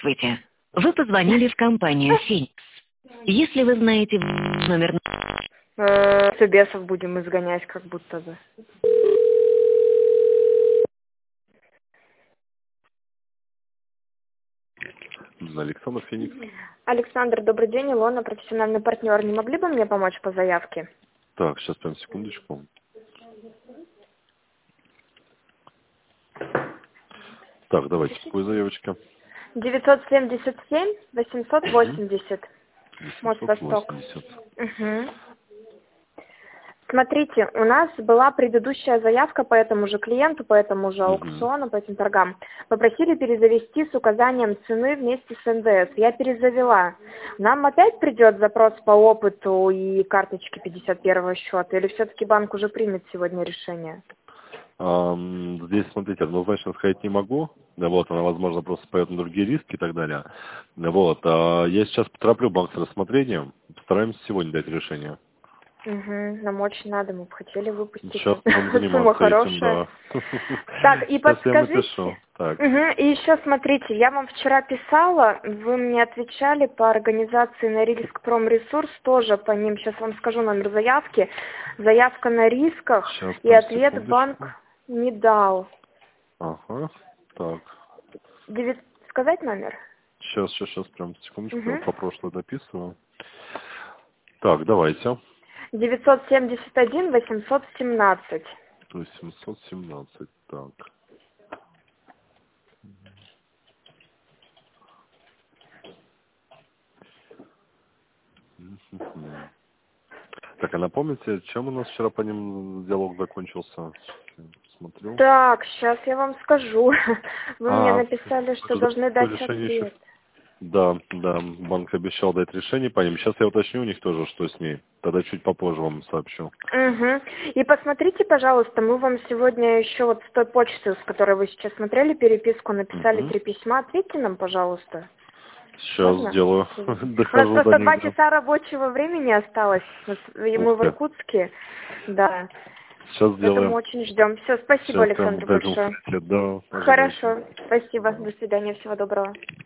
Здравствуйте. Вы позвонили в компанию «Феникс». Если вы знаете номер... Все бесов будем изгонять, как будто бы. Александр Феникс. Александр, добрый день, Илона, профессиональный партнер. Не могли бы мне помочь по заявке? Так, сейчас прям секундочку. Так, давайте, какой заявочка? 977 880. Мост Восток. 880. Угу. Смотрите, у нас была предыдущая заявка по этому же клиенту, по этому же аукциону, по этим торгам. Попросили перезавести с указанием цены вместе с НДС. Я перезавела. Нам опять придет запрос по опыту и карточке 51-го счета? Или все-таки банк уже примет сегодня решение? Здесь, смотрите, однозначно сказать не могу. Да, вот, она, возможно, просто пойдет на другие риски и так далее. Да, вот, я сейчас потороплю банк с рассмотрением. Постараемся сегодня дать решение. Угу, нам очень надо, мы бы хотели выпустить. Сейчас будем Сумма заниматься этим, хорошая. да. Так, и Сейчас я подскажите. напишу. Так. И еще смотрите, я вам вчера писала, вы мне отвечали по организации на риск Промресурс, тоже по ним, сейчас вам скажу номер заявки. Заявка на рисках, Сейчас, и ответ секундочку. банк не дал. Ага, так. Сказать номер? Сейчас, прям секундочку, я по прошлой дописываю. Так, давайте. 971 817. То есть 717, так. Так, а напомните, чем у нас вчера по ним диалог закончился? Смотрю. Так, сейчас я вам скажу. Вы мне написали, что должны дать ответ. Да, банк обещал дать решение по ним. Сейчас я уточню у них тоже, что с ней. Тогда чуть попозже вам сообщу. Угу. И посмотрите, пожалуйста, мы вам сегодня еще вот с той почты, с которой вы сейчас смотрели переписку, написали 3 письма. Ответьте нам, пожалуйста. Сейчас Можно? сделаю. У нас Дохожу просто до 2 них. часа рабочего времени осталось. И мы в Иркутске. Да. Сейчас Поэтому сделаем. очень ждем. Все, спасибо, Сейчас Александр, прям большое. да, Хорошо. Спасибо. До свидания. Всего доброго.